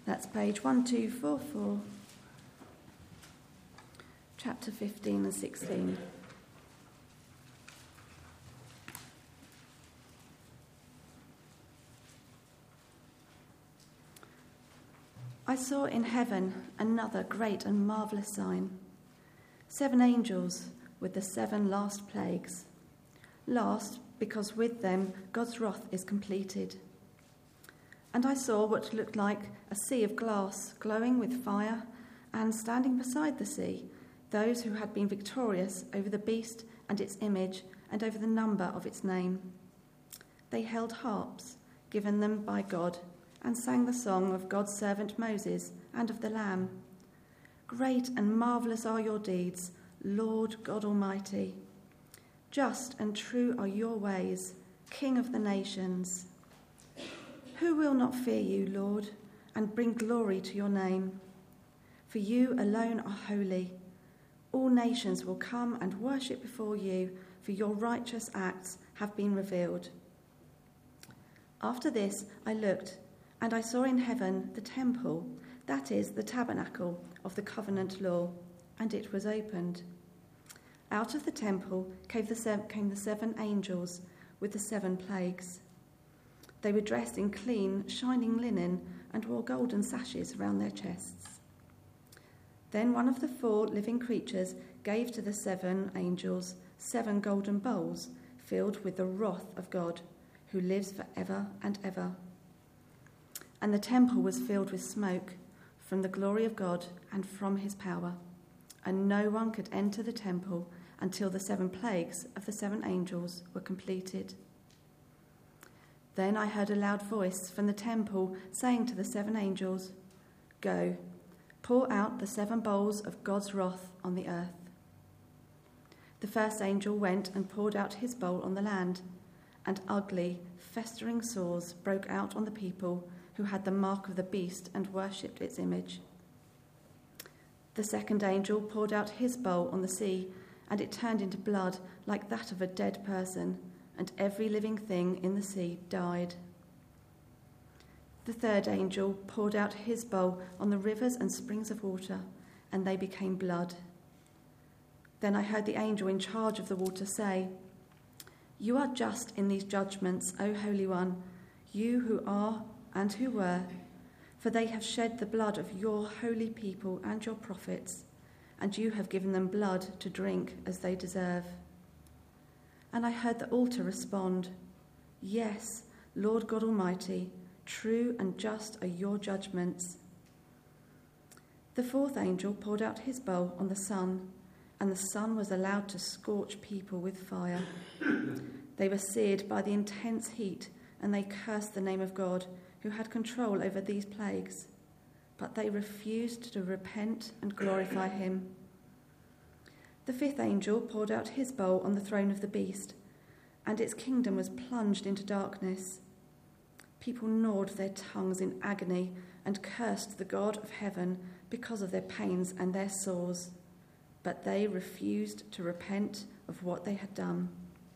That's page 1244, chapter 15 and 16. I saw in heaven another great and marvellous sign, 7 angels with the 7 last plagues. Last, because with them God's wrath is completed. And I saw what looked like a sea of glass glowing with fire, and standing beside the sea, those who had been victorious over the beast and its image and over the number of its name. They held harps given them by God and sang the song of God's servant Moses and of the Lamb. Great and marvellous are your deeds, Lord God Almighty. Just and true are your ways, King of the nations. Who will not fear you, Lord, and bring glory to your name? For you alone are holy. All nations will come and worship before you, for your righteous acts have been revealed. After this I looked, and I saw in heaven the temple, that is, the tabernacle of the covenant law, and it was opened. Out of the temple came the 7 angels with the 7 plagues. They were dressed in clean, shining linen and wore golden sashes round their chests. Then one of the 4 living creatures gave to the 7 angels 7 golden bowls filled with the wrath of God, who lives for ever and ever. And the temple was filled with smoke from the glory of God and from his power, and no one could enter the temple until the 7 plagues of the 7 angels were completed. Then I heard a loud voice from the temple saying to the 7 angels, "Go, pour out the 7 bowls of God's wrath on the earth." The first angel went and poured out his bowl on the land, and ugly, festering sores broke out on the people who had the mark of the beast and worshipped its image. The second angel poured out his bowl on the sea, and it turned into blood like that of a dead person, and every living thing in the sea died. The third angel poured out his bowl on the rivers and springs of water, and they became blood. Then I heard the angel in charge of the water say, "You are just in these judgments, O Holy One, you who are and who were, for they have shed the blood of your holy people and your prophets, and you have given them blood to drink as they deserve." And I heard the altar respond, "Yes, Lord God Almighty, true and just are your judgments." The fourth angel poured out his bowl on the sun, and the sun was allowed to scorch people with fire. They were seared by the intense heat, and they cursed the name of God, who had control over these plagues. But they refused to repent and glorify him. The fifth angel poured out his bowl on the throne of the beast, and its kingdom was plunged into darkness. People gnawed their tongues in agony and cursed the God of heaven because of their pains and their sores, but they refused to repent of what they had done.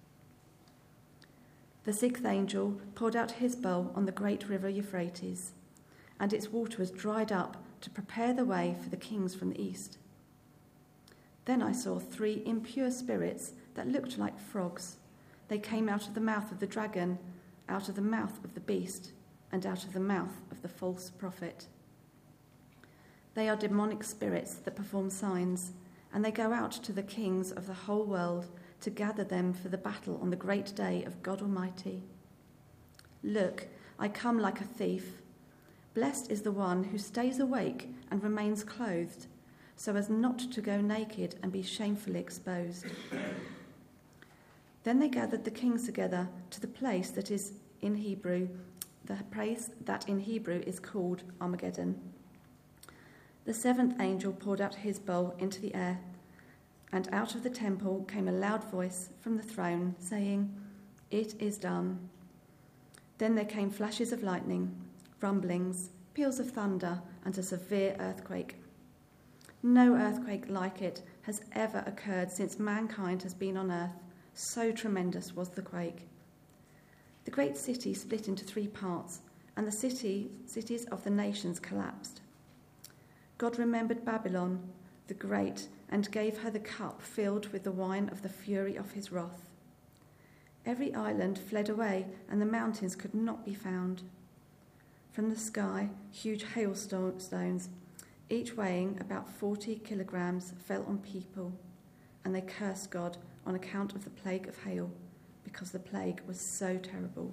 The sixth angel poured out his bowl on the great river Euphrates, and its water was dried up to prepare the way for the kings from the east. Then I saw 3 impure spirits that looked like frogs. They came out of the mouth of the dragon, out of the mouth of the beast, and out of the mouth of the false prophet. They are demonic spirits that perform signs, and they go out to the kings of the whole world to gather them for the battle on the great day of God Almighty. Look, I come like a thief. Blessed is the one who stays awake and remains clothed, so as not to go naked and be shamefully exposed. Then they gathered the kings together to the place that is in Hebrew, is called Armageddon. The 7th angel poured out his bowl into the air, and out of the temple came a loud voice from the throne saying, "It is done." Then there came flashes of lightning, rumblings, peals of thunder, and a severe earthquake. No earthquake like it has ever occurred since mankind has been on earth. So tremendous was the quake. The great city split into 3 parts, and the cities of the nations collapsed. God remembered Babylon the Great and gave her the cup filled with the wine of the fury of his wrath. Every island fled away, and the mountains could not be found. From the sky, huge hailstones, each weighing about 40 kilograms, fell on people, and they cursed God on account of the plague of hail, because the plague was so terrible.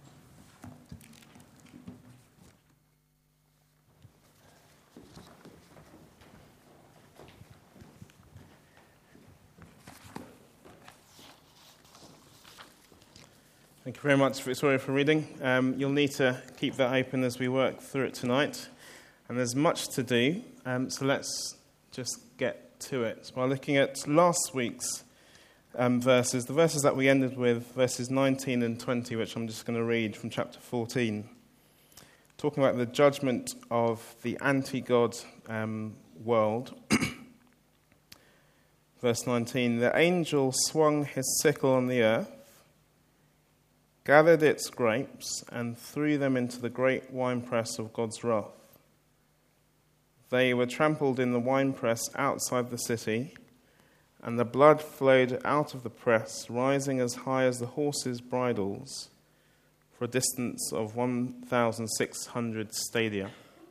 Thank you very much, Victoria, for reading. You'll need to keep that open as we work through it tonight. And there's much to do, so let's just get to it. By looking at last week's verses, the verses that we ended with, verses 19 and 20, which I'm just going to read from chapter 14, talking about the judgment of the anti-God world. Verse 19, the angel swung his sickle on the earth, gathered its grapes, and threw them into the great winepress of God's wrath. They were trampled in the winepress outside the city, and the blood flowed out of the press, rising as high as the horses' bridles, for a distance of 1,600 stadia.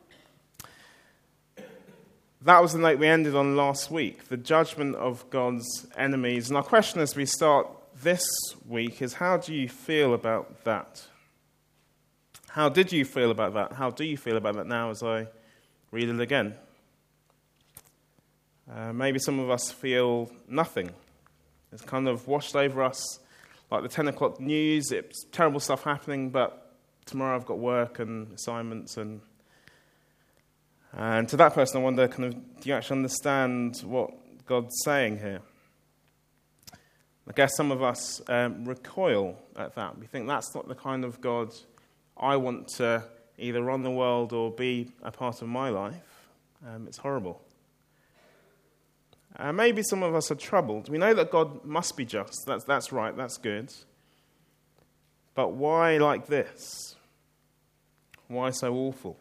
That was the note we ended on last week, the judgment of God's enemies. And our question as we start this week is, how do you feel about that? How did you feel about that? How do you feel about that now as I read it again? Maybe some of us feel nothing. It's kind of washed over us like the 10 o'clock news. It's terrible stuff happening, but tomorrow I've got work and assignments. And to that person, I wonder, do you actually understand what God's saying here? I guess some of us recoil at that. We think that's not the kind of God I want to either run the world or be a part of my life. It's horrible. Maybe some of us are troubled. We know that God must be just. That's right, that's good. But why like this? Why so awful?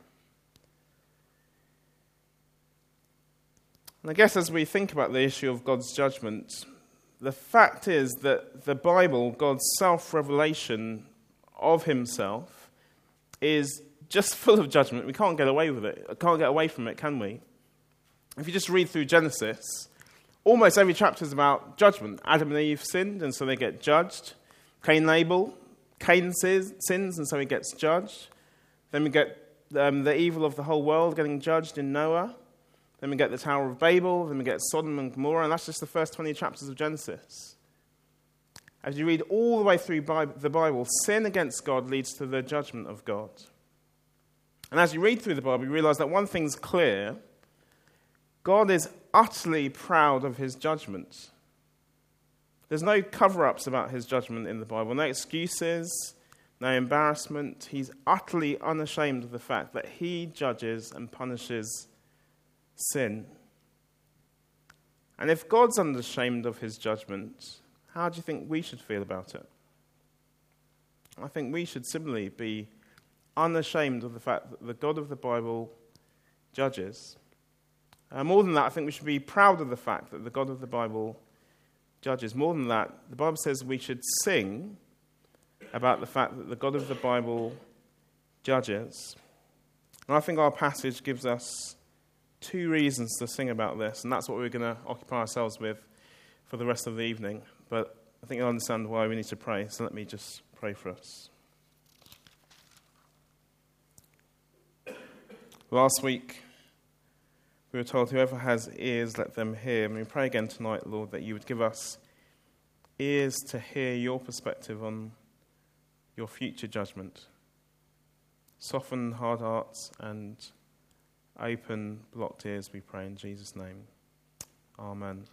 And I guess as we think about the issue of God's judgment, the fact is that the Bible, God's self-revelation of himself, is just full of judgment. We can't get away with it. Can't get away from it, can we? If you just read through Genesis, almost every chapter is about judgment. Adam and Eve sinned, and so they get judged. Cain and Abel, Cain sins, and so he gets judged. Then we get the evil of the whole world getting judged in Noah. Then we get the Tower of Babel, then we get Sodom and Gomorrah, and that's just the first 20 chapters of Genesis. As you read all the way through the Bible, sin against God leads to the judgment of God. And as you read through the Bible, you realize that one thing's clear: God is utterly proud of his judgment. There's no cover-ups about his judgment in the Bible, no excuses, no embarrassment. He's utterly unashamed of the fact that he judges and punishes sin. And if God's unashamed of his judgment, how do you think we should feel about it? I think we should similarly be unashamed of the fact that the God of the Bible judges. More than that, I think we should be proud of the fact that the God of the Bible judges. More than that, the Bible says we should sing about the fact that the God of the Bible judges. And I think our passage gives us two reasons to sing about this, and that's what we're going to occupy ourselves with for the rest of the evening. But I think you'll understand why we need to pray, so let me just pray for us. Last week, we were told, whoever has ears, let them hear. And we pray again tonight, Lord, that you would give us ears to hear your perspective on your future judgment. Soften hard hearts and open blocked ears, we pray in Jesus' name. Amen.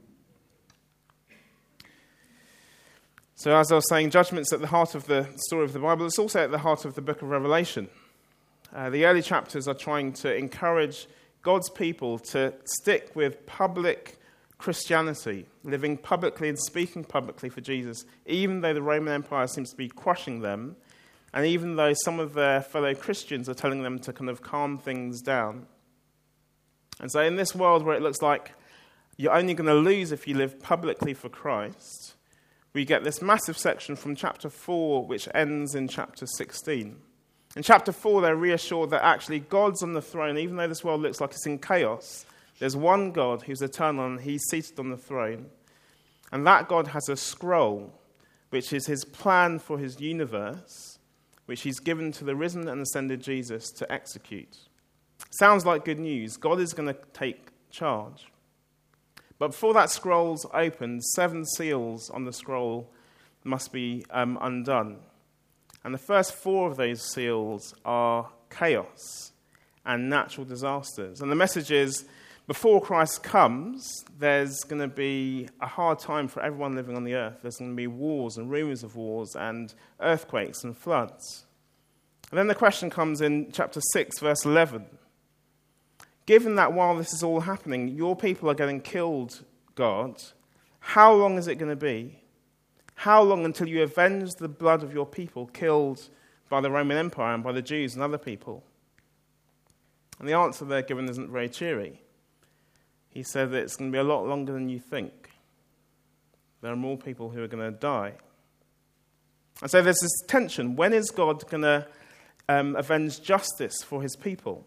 So as I was saying, judgment's at the heart of the story of the Bible. It's also at the heart of the book of Revelation. The early chapters are trying to encourage God's people to stick with public Christianity, living publicly and speaking publicly for Jesus, even though the Roman Empire seems to be crushing them And even though some of their fellow Christians are telling them to kind of calm things down. And so in this world where it looks like you're only going to lose if you live publicly for Christ, we get this massive section from chapter 4, which ends in chapter 16. In chapter 4, they're reassured that actually God's on the throne. Even though this world looks like it's in chaos, there's one God who's eternal and he's seated on the throne. And that God has a scroll, which is his plan for his universe, which he's given to the risen and ascended Jesus to execute. Sounds like good news. God is going to take charge. But before that scroll's opened, 7 seals on the scroll must be undone. And the first 4 of those seals are chaos and natural disasters. And the message is, before Christ comes, there's going to be a hard time for everyone living on the earth. There's going to be wars and rumors of wars and earthquakes and floods. And then the question comes in chapter 6, verse 11. Given that while this is all happening, your people are getting killed, God, how long is it going to be? How long until you avenge the blood of your people killed by the Roman Empire and by the Jews and other people? And the answer they're given isn't very cheery. He said that it's going to be a lot longer than you think. There are more people who are going to die. And so there's this tension. When is God going to avenge justice for his people?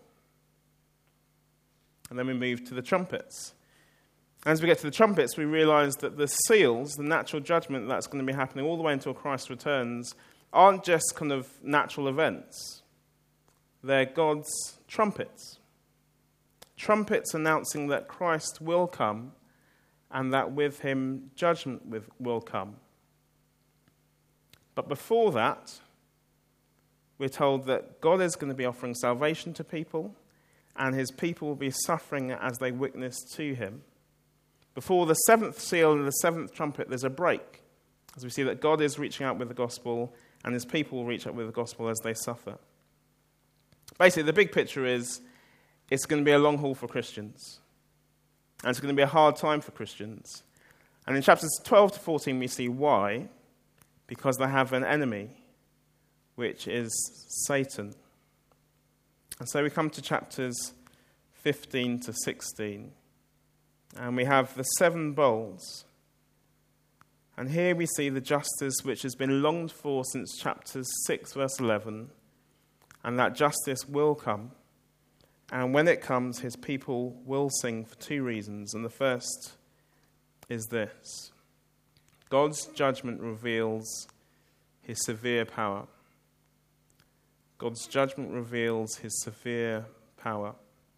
And then we move to the trumpets. As we get to the trumpets, we realize that the seals, the natural judgment that's going to be happening all the way until Christ returns, aren't just kind of natural events. They're God's trumpets. Trumpets announcing that Christ will come and that with him judgment will come. But before that, we're told that God is going to be offering salvation to people and his people will be suffering as they witness to him. Before the 7th seal and the 7th trumpet, there's a break, as we see that God is reaching out with the gospel and his people will reach out with the gospel as they suffer. Basically, the big picture is it's going to be a long haul for Christians. And it's going to be a hard time for Christians. And in chapters 12 to 14, we see why. Because they have an enemy, which is Satan. And so we come to chapters 15 to 16. And we have the 7 bowls. And here we see the justice which has been longed for since chapter 6, verse 11. And that justice will come. And when it comes, his people will sing for 2 reasons. And the first is this. God's judgment reveals his severe power. God's judgment reveals his severe power.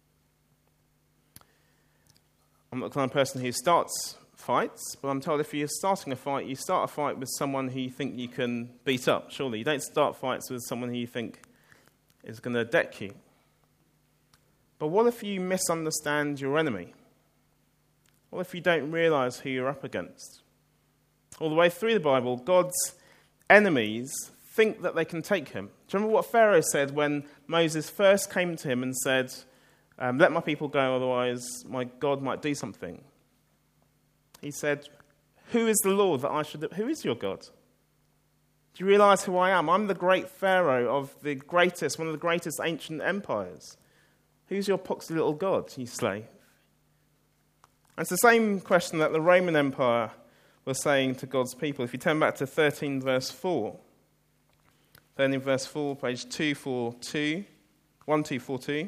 I'm not the kind of person who starts fights, but I'm told if you're starting a fight, you start a fight with someone who you think you can beat up, surely. You don't start fights with someone who you think is going to deck you. But what if you misunderstand your enemy? What if you don't realize who you're up against? All the way through the Bible, God's enemies think that they can take him. Do you remember what Pharaoh said when Moses first came to him and said, let my people go, otherwise my God might do something? He said, who is the Lord that I should... Who is your God? Do you realize who I am? I'm the great Pharaoh of the greatest, one of the greatest ancient empires. Who's your poxy little God, you slave? And it's the same question that the Roman Empire was saying to God's people. If you turn back to 13 verse 4, then in verse 4, page 242, 1242.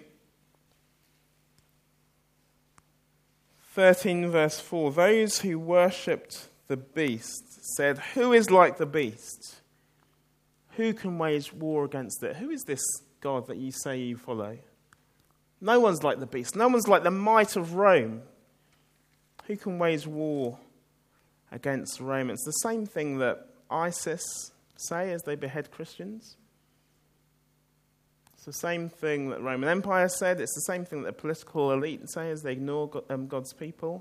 13 verse 4, those who worshipped the beast said, who is like the beast? Who can wage war against it? Who is this God that you say you follow? No one's like the beast. No one's like the might of Rome. Who can wage war against Rome? It's the same thing that ISIS say as they behead Christians. It's the same thing that the Roman Empire said. It's the same thing that the political elite say as they ignore God's people.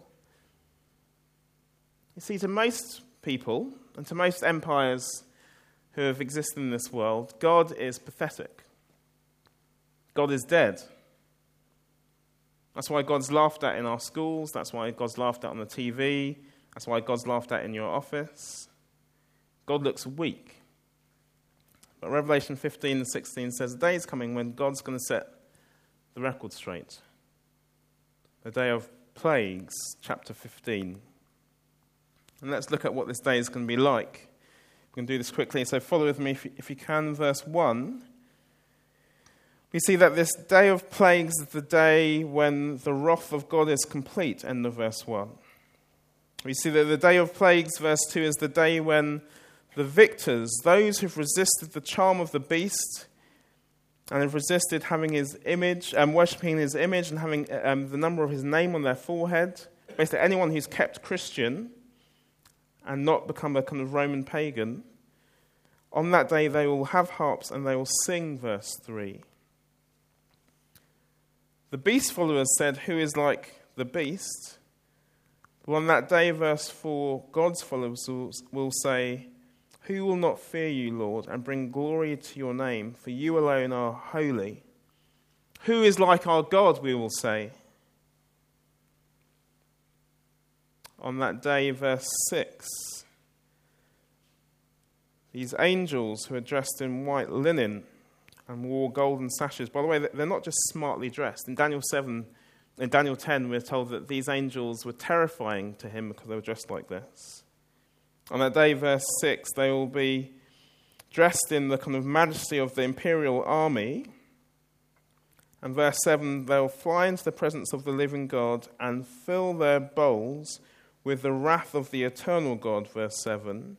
You see, to most people and to most empires who have existed in this world, God is pathetic. God is dead. That's why God's laughed at in our schools. That's why God's laughed at on the TV. That's why God's laughed at in your office. God looks weak. But Revelation 15 and 16 says the day is coming when God's going to set the record straight. The day of plagues, chapter 15. And let's look at what this day is going to be like. We can do this quickly, so follow with me if you can. Verse 1. We see that this day of plagues is the day when the wrath of God is complete, end of verse 1. We see that the day of plagues, verse 2, is the day when the victors, those who've resisted the charm of the beast and have resisted having his image and worshipping his image and having the number of his name on their forehead, basically anyone who's kept Christian and not become a kind of Roman pagan, on that day they will have harps and they will sing, verse 3. The beast followers said, "Who is like the beast?" But on that day, verse 4, God's followers will say, "Who will not fear you, Lord, and bring glory to your name? For you alone are holy." Who is like our God, we will say. On that day, verse 6, these angels who are dressed in white linen and wore golden sashes. By the way, they're not just smartly dressed. In Daniel 10, we're told that these angels were terrifying to him because they were dressed like this. On that day, verse 6, they will be dressed in the kind of majesty of the imperial army. And verse 7, they'll fly into the presence of the living God and fill their bowls with the wrath of the eternal God, verse 7.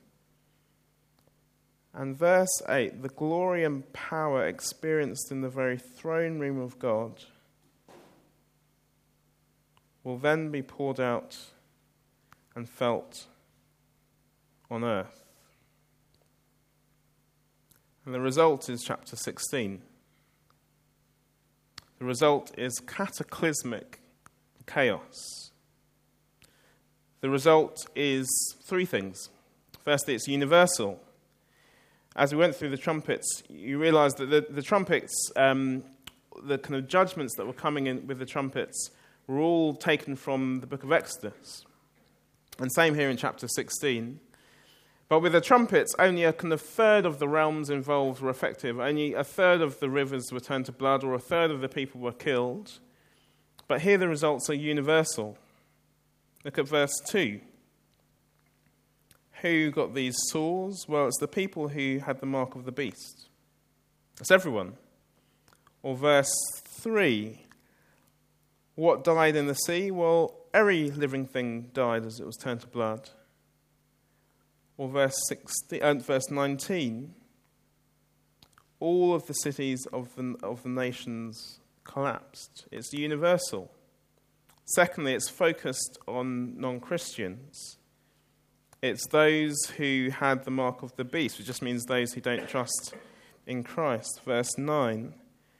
And verse 8, the glory and power experienced in the very throne room of God will then be poured out and felt on earth. And the result is chapter 16. The result is cataclysmic chaos. The result is three things. Firstly, it's universal. As we went through the trumpets, you realize that the trumpets, the kind of judgments that were coming in with the trumpets were all taken from the book of Exodus. And same here in chapter 16. But with the trumpets, only a kind of third of the realms involved were effective. Only a third of the rivers were turned to blood, or a third of the people were killed. But here the results are universal. Look at verse 2. Who got these sores? Well, it's the people who had the mark of the beast. That's everyone. Or verse 3. What died in the sea? Well, every living thing died as it was turned to blood. Or verse 19. All of the cities of the nations collapsed. It's universal. Secondly, it's focused on non-Christians. It's those who had the mark of the beast, which just means those who don't trust in Christ. Verse 9.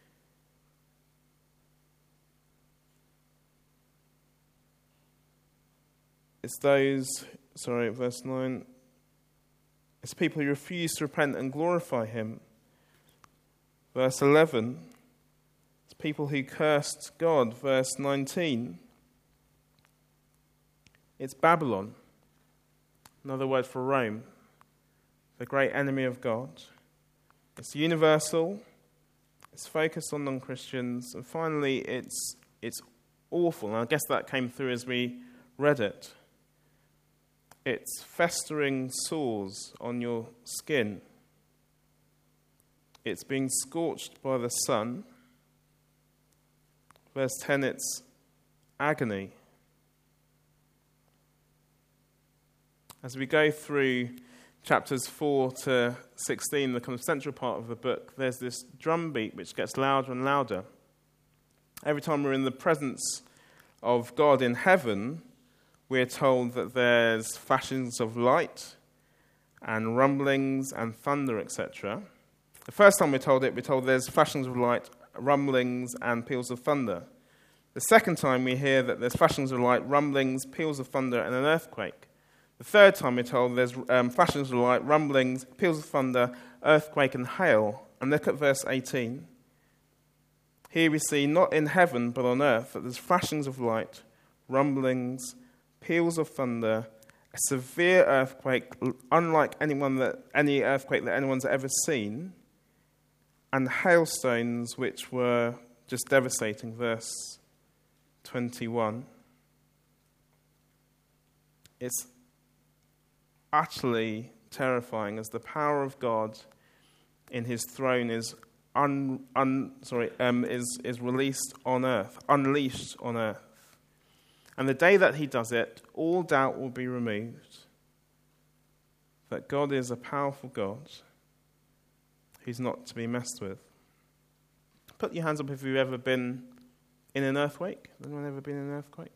Verse 9. It's people who refuse to repent and glorify him. Verse 11. It's people who cursed God. Verse 19. It's Babylon. Another word for Rome, the great enemy of God. It's universal, it's focused on non-Christians, and finally it's awful. And I guess that came through as we read it. It's festering sores on your skin. It's being scorched by the sun. Verse 10, it's agony. As we go through chapters 4 to 16, the kind of central part of the book, there's this drum beat which gets louder and louder. Every time we're in the presence of God in heaven, we're told that there's flashes of light and rumblings and thunder, etc. The first time we're told there's flashes of light, rumblings, and peals of thunder. The second time we hear that there's flashes of light, rumblings, peals of thunder, and an earthquake. The third time we're told there's flashes of light, rumblings, peals of thunder, earthquake, and hail. And look at verse 18. Here we see, not in heaven but on earth, that there's flashings of light, rumblings, peals of thunder, a severe earthquake, unlike any earthquake that anyone's ever seen. and hailstones which were just devastating. Verse 21. It's utterly terrifying as the power of God in his throne is released on earth, unleashed on earth. And the day that he does it, all doubt will be removed that God is a powerful God who's not to be messed with. Put your hands up if you've ever been in an earthquake. Anyone ever been in an earthquake?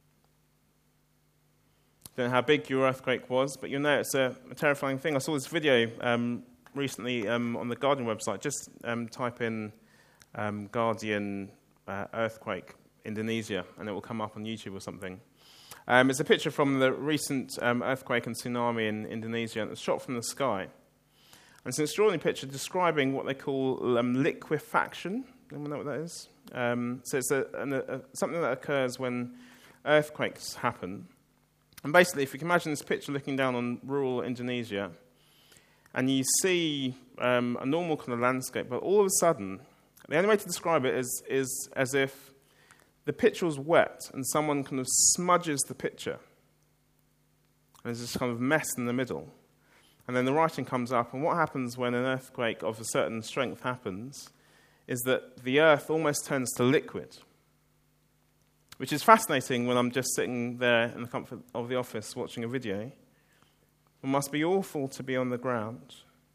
Don't know how big your earthquake was, but you'll know it's a terrifying thing. I saw this video recently on the Guardian website. Just type in Guardian earthquake Indonesia, and it will come up on YouTube or something. It's a picture from the recent earthquake and tsunami in Indonesia, and it's shot from the sky. And it's an extraordinary picture describing what they call liquefaction. Anyone know what that is? So it's something that occurs when earthquakes happen. And basically, if you can imagine this picture looking down on rural Indonesia, and you see a normal kind of landscape, but all of a sudden, the only way to describe it is as if the picture was wet and someone kind of smudges the picture. And there's this kind of mess in the middle. And then the writing comes up, and what happens when an earthquake of a certain strength happens is that the earth almost turns to liquid, which is fascinating when I'm just sitting there in the comfort of the office watching a video. It must be awful to be on the ground.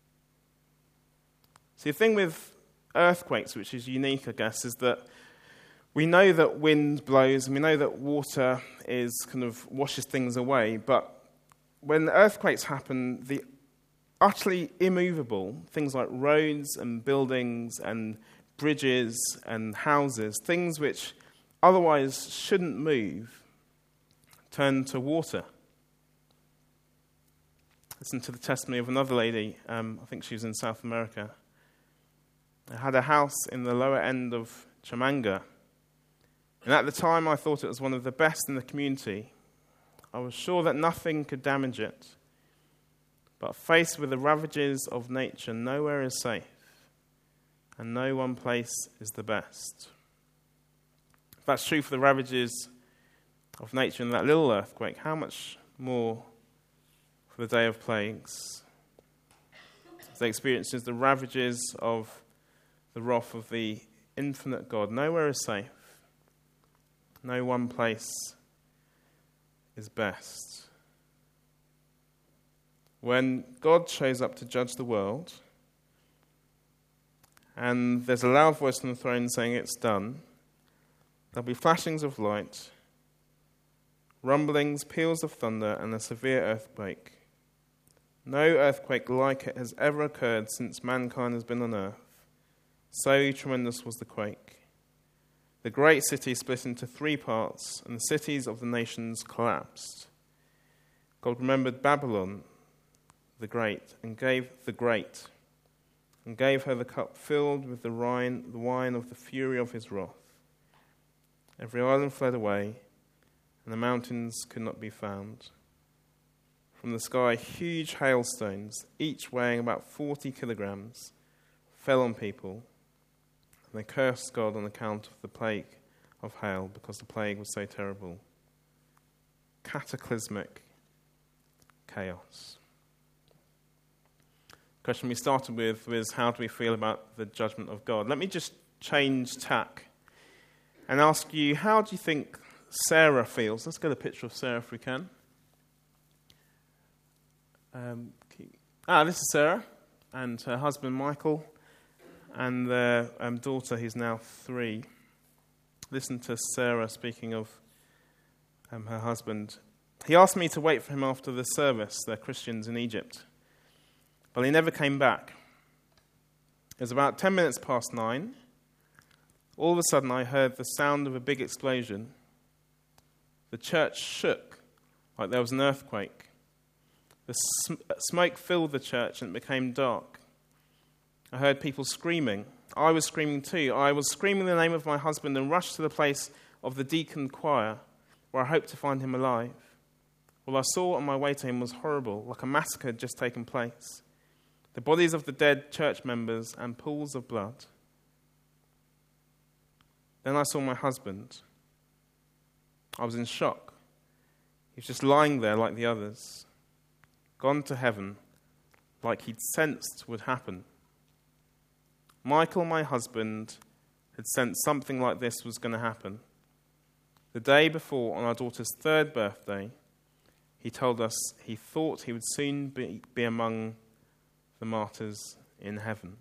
See, the thing with earthquakes, which is unique, I guess, is that we know that wind blows and we know that water washes things away, but when earthquakes happen, the utterly immovable, things like roads and buildings and bridges and houses, things which otherwise shouldn't move, turn to water. Listen to the testimony of another lady, I think she was in South America. I had a house in the lower end of Chamanga. And at the time, I thought it was one of the best in the community. I was sure that nothing could damage it. But faced with the ravages of nature, nowhere is safe, and no one place is the best. If that's true for the ravages of nature in that little earthquake, how much more for the day of plagues? As they experiences the ravages of the wrath of the infinite God, nowhere is safe. No one place is best. When God shows up to judge the world, and there's a loud voice on the throne saying it's done, there'll be flashings of light, rumblings, peals of thunder, and a severe earthquake. No earthquake like it has ever occurred since mankind has been on earth. So tremendous was the quake. The great city split into 3 parts, and the cities of the nations collapsed. God remembered Babylon the great, and gave her the cup filled with the wine of the fury of his wrath. Every island fled away, and the mountains could not be found. From the sky, huge hailstones, each weighing about 40 kilograms, fell on people. And they cursed God on account of the plague of hail, because the plague was so terrible. Cataclysmic chaos. The question we started with was, how do we feel about the judgment of God? Let me just change tack and ask you, how do you think Sarah feels? Let's get a picture of Sarah if we can. This is Sarah and her husband Michael, and their daughter, who's now 3. Listen to Sarah speaking of her husband. He asked me to wait for him after the service. They're Christians in Egypt. But he never came back. It was about 10 minutes past 9. All of a sudden, I heard the sound of a big explosion. The church shook like there was an earthquake. The smoke filled the church and it became dark. I heard people screaming. I was screaming too. I was screaming the name of my husband and rushed to the place of the deacon choir, where I hoped to find him alive. What I saw on my way to him was horrible, like a massacre had just taken place. the bodies of the dead church members, and pools of blood. Then I saw my husband. I was in shock. He was just lying there like the others, gone to heaven, like he'd sensed would happen. Michael, my husband, had sensed something like this was going to happen. The day before, on our daughter's 3rd birthday, he told us he thought he would soon be among the martyrs in heaven.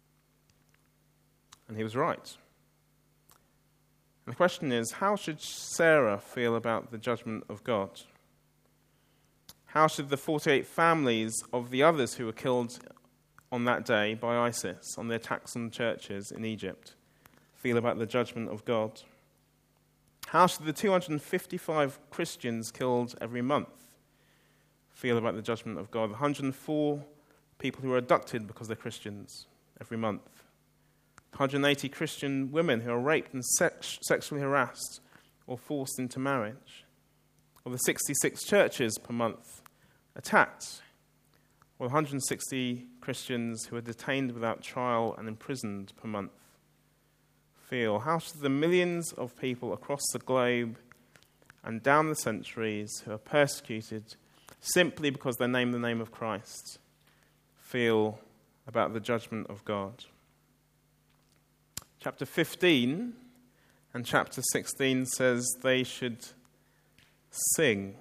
And he was right. And the question is, how should Sarah feel about the judgment of God? How should the 48 families of the others who were killed on that day by ISIS on the attacks on churches in Egypt feel about the judgment of God? How should the 255 Christians killed every month feel about the judgment of God? 104 people who are abducted because they're Christians every month. 180 Christian women who are raped and sexually harassed or forced into marriage. Or the 66 churches per month attacked. Or 160 Christians who are detained without trial and imprisoned per month feel. How should the millions of people across the globe and down the centuries who are persecuted simply because they name the name of Christ feel about the judgment of God? Chapter 15 and chapter 16 says they should sing.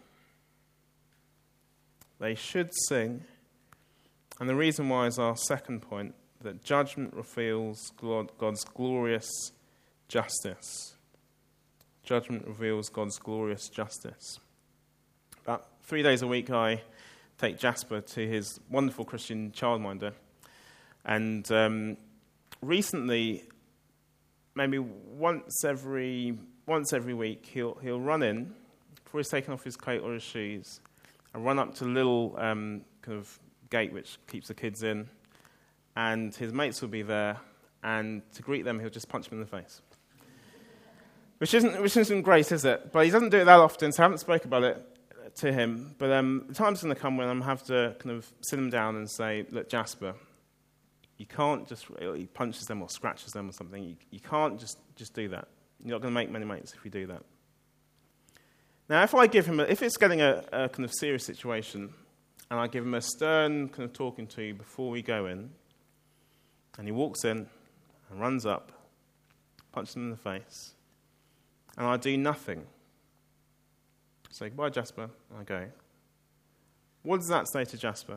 They should sing. And the reason why is our second point, that judgment reveals God's glorious justice. Judgment reveals God's glorious justice. About 3 days a week, I take Jasper to his wonderful Christian childminder. And recently, maybe once every week, he'll run in before he's taken off his coat or his shoes, and run up to the little kind of gate which keeps the kids in, and his mates will be there, and to greet them, he'll just punch them in the face. Which isn't great, is it? But he doesn't do it that often, so I haven't spoken about it to him. But the time's going to come when I'm going to have to kind of sit him down and say, look, Jasper, you can't just, he punches them or scratches them or something. You can't just do that. You're not going to make many mates if you do that. Now, if it's getting a kind of serious situation, and I give him a stern kind of talking to before we go in, and he walks in and runs up, punches him in the face, and I do nothing. I say, goodbye, Jasper, and I go. What does that say to Jasper?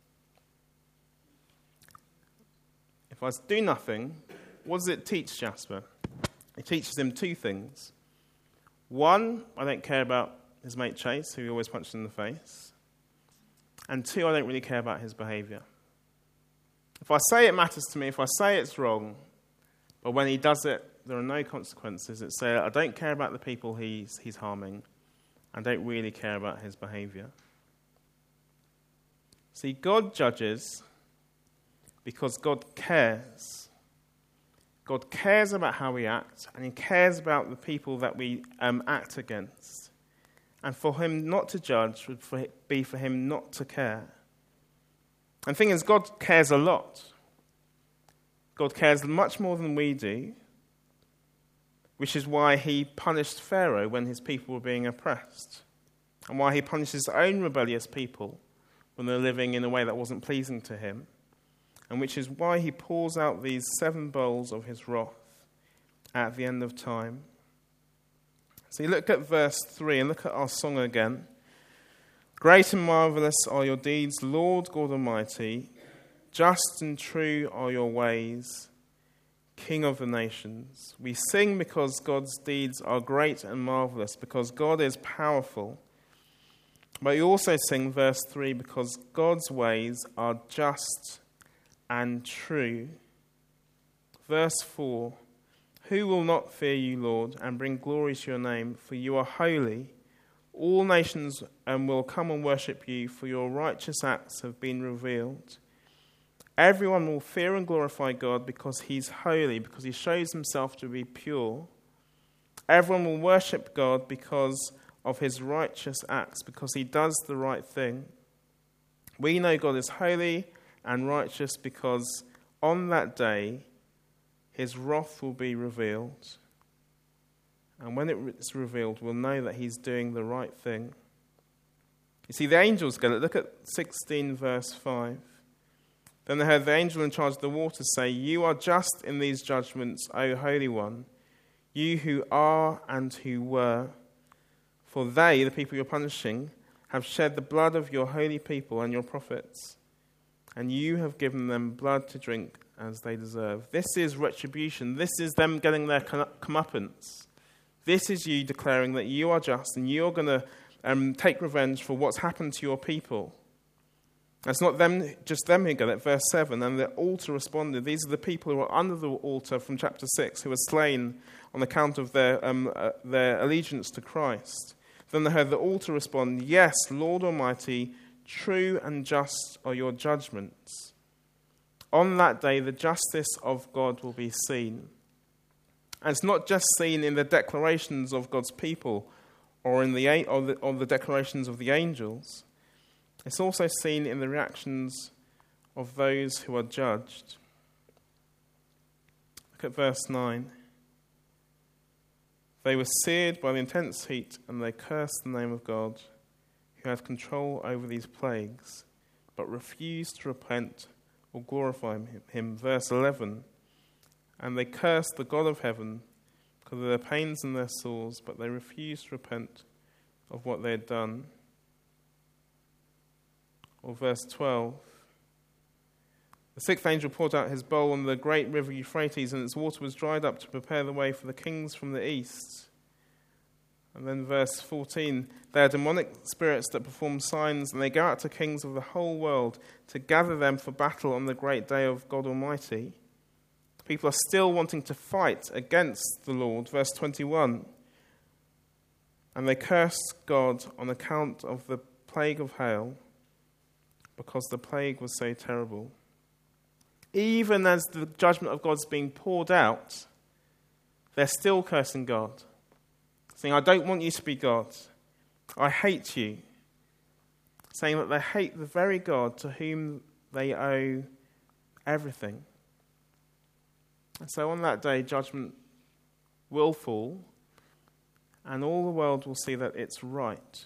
If I do nothing, what does it teach Jasper? It teaches him two things. One, I don't care about his mate Chase, who he always punches in the face. And two, I don't really care about his behaviour. If I say it matters to me, if I say it's wrong, but when he does it, there are no consequences. It's I don't care about the people he's harming. I don't really care about his behaviour. See, God judges because God cares. God cares about how we act, and he cares about the people that we act against. And for him not to judge would be for him not to care. And the thing is, God cares a lot. God cares much more than we do, which is why he punished Pharaoh when his people were being oppressed, and why he punished his own rebellious people when they were living in a way that wasn't pleasing to him, and which is why he pours out these 7 bowls of his wrath at the end of time. So you look at verse 3 and look at our song again. Great and marvellous are your deeds, Lord God Almighty. Just and true are your ways, King of the nations. We sing because God's deeds are great and marvellous, because God is powerful. But you also sing, verse 3, because God's ways are just and true. Verse 4, who will not fear you, Lord, and bring glory to your name? For you are holy. All nations will come and worship you, for your righteous acts have been revealed. Everyone will fear and glorify God because he's holy, because he shows himself to be pure. Everyone will worship God because of his righteous acts, because he does the right thing. We know God is holy, and righteous, because on that day his wrath will be revealed. And when it's revealed, we'll know that he's doing the right thing. You see, the angels get it. Look at 16 verse 5. Then they heard the angel in charge of the waters say, "You are just in these judgments, O Holy One, you who are and who were. For they, the people you're punishing, have shed the blood of your holy people and your prophets, and you have given them blood to drink as they deserve." This is retribution. This is them getting their comeuppance. This is you declaring that you are just and you're going to take revenge for what's happened to your people. It's not just them who get it. Verse 7, and the altar responded. These are the people who are under the altar from chapter 6, who were slain on account of their allegiance to Christ. Then they heard the altar respond, "Yes, Lord Almighty, true and just are your judgments." On that day, the justice of God will be seen. And it's not just seen in the declarations of God's people or in the declarations of the angels. It's also seen in the reactions of those who are judged. Look at verse 9. They were seared by the intense heat, and they cursed the name of God, who had control over these plagues, but refused to repent or glorify him. Verse 11. And they cursed the God of heaven because of their pains and their sores, but they refused to repent of what they had done. Or verse 12. The sixth angel poured out his bowl on the great river Euphrates, and its water was dried up to prepare the way for the kings from the east. And then verse 14. They are demonic spirits that perform signs, and they go out to kings of the whole world to gather them for battle on the great day of God Almighty. People are still wanting to fight against the Lord. Verse 21. And they cursed God on account of the plague of hail, because the plague was so terrible. Even as the judgment of God's being poured out, they're still cursing God, saying, "I don't want you to be God. I hate you." Saying that they hate the very God to whom they owe everything. And so on that day, judgment will fall, and all the world will see that it's right.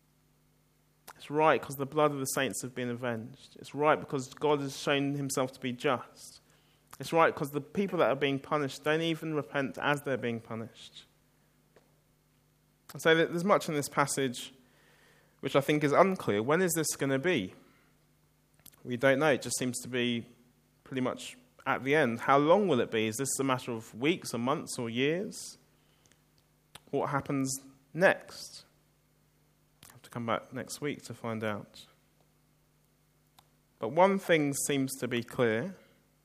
It's right because the blood of the saints have been avenged. It's right because God has shown himself to be just. It's right because the people that are being punished don't even repent as they're being punished. And so there's much in this passage which I think is unclear. When is this going to be? We don't know. It just seems to be pretty much at the end. How long will it be? Is this a matter of weeks or months or years? What happens next? I'll have to come back next week to find out. But one thing seems to be clear.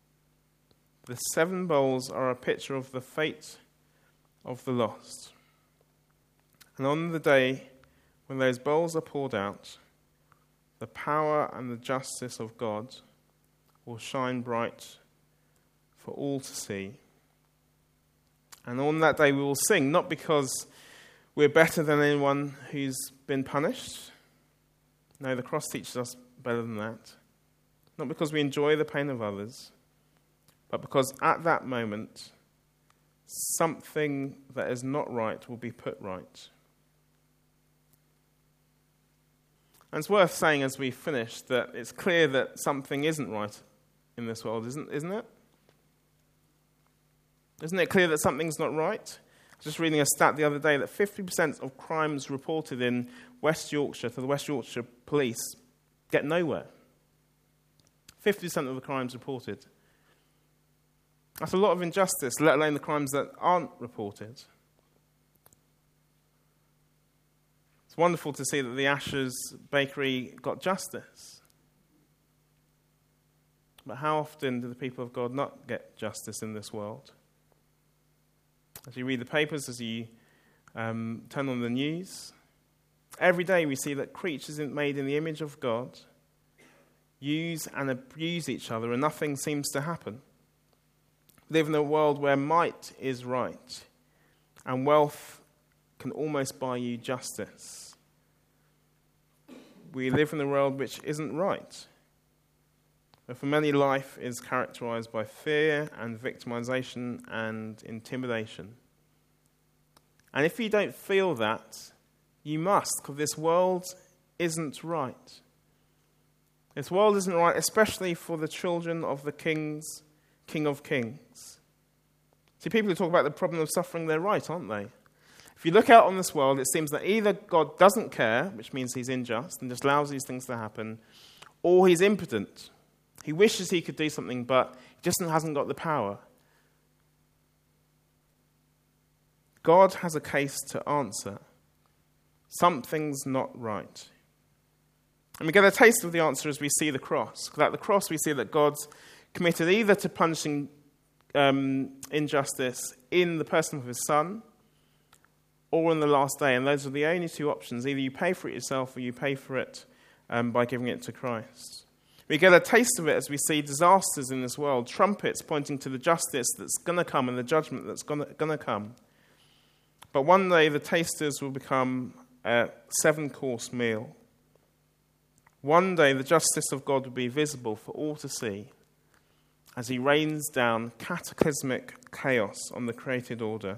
The 7 bowls are a picture of the fate of the lost. And on the day when those bowls are poured out, the power and the justice of God will shine bright for all to see. And on that day we will sing, not because we're better than anyone who's been punished. No, the cross teaches us better than that. Not because we enjoy the pain of others, but because at that moment, something that is not right will be put right. And it's worth saying as we finish that it's clear that something isn't right in this world, isn't it? Isn't it clear that something's not right? I was just reading a stat the other day that 50% of crimes reported in West Yorkshire to the West Yorkshire Police get nowhere. 50% of the crimes reported. That's a lot of injustice, let alone the crimes that aren't reported. It's wonderful to see that the Ashes Bakery got justice. But how often do the people of God not get justice in this world? As you read the papers, as you turn on the news, every day we see that creatures made in the image of God use and abuse each other, and nothing seems to happen. We live in a world where might is right, and wealth can almost buy you justice. We live in a world which isn't right. For many, life is characterized by fear and victimization and intimidation. And if you don't feel that, you must, because this world isn't right. This world isn't right, especially for the children of the King of Kings. See, people who talk about the problem of suffering, they're right, aren't they? If you look out on this world, it seems that either God doesn't care, which means he's unjust and just allows these things to happen, or he's impotent. He wishes he could do something, but he just hasn't got the power. God has a case to answer. Something's not right. And we get a taste of the answer as we see the cross. Because at the cross we see that God's committed either to punishing injustice in the person of his Son, or in the last day. And those are the only two options. Either you pay for it yourself, or you pay for it by giving it to Christ. We get a taste of it as we see disasters in this world, trumpets pointing to the justice that's going to come and the judgment that's going to come. But one day the tasters will become a 7-course meal. One day the justice of God will be visible for all to see as he rains down cataclysmic chaos on the created order.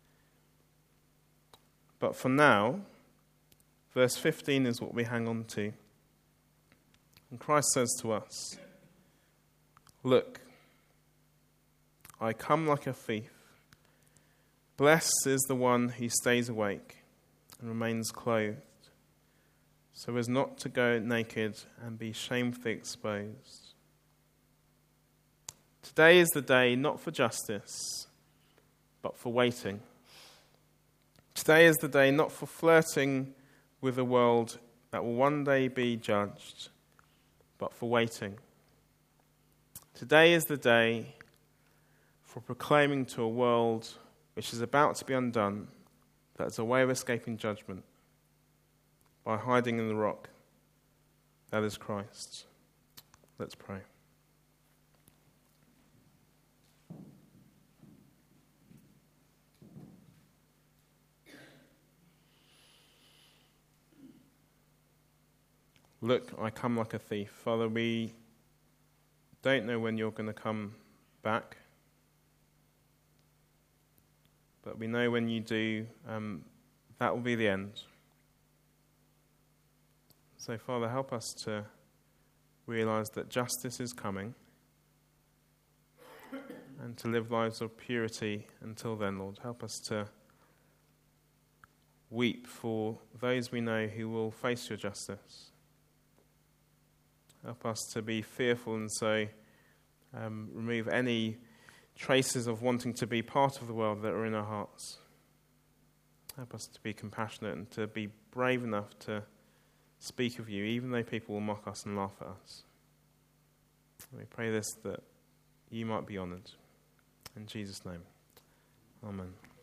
But for now, verse 15 is what we hang on to. And Christ says to us, "Look, I come like a thief. Blessed is the one who stays awake and remains clothed, so as not to go naked and be shamefully exposed." Today is the day not for justice, but for waiting. Today is the day not for flirting with a world that will one day be judged, but for waiting. Today is the day for proclaiming to a world which is about to be undone that there's a way of escaping judgment by hiding in the rock. That is Christ. Let's pray. Look, I come like a thief. Father, we don't know when you're going to come back, but we know when you do, that will be the end. So, Father, help us to realize that justice is coming and to live lives of purity until then, Lord. Help us to weep for those we know who will face your justice. Help us to be fearful and so remove any traces of wanting to be part of the world that are in our hearts. Help us to be compassionate and to be brave enough to speak of you, even though people will mock us and laugh at us. We pray this that you might be honoured. In Jesus' name, amen.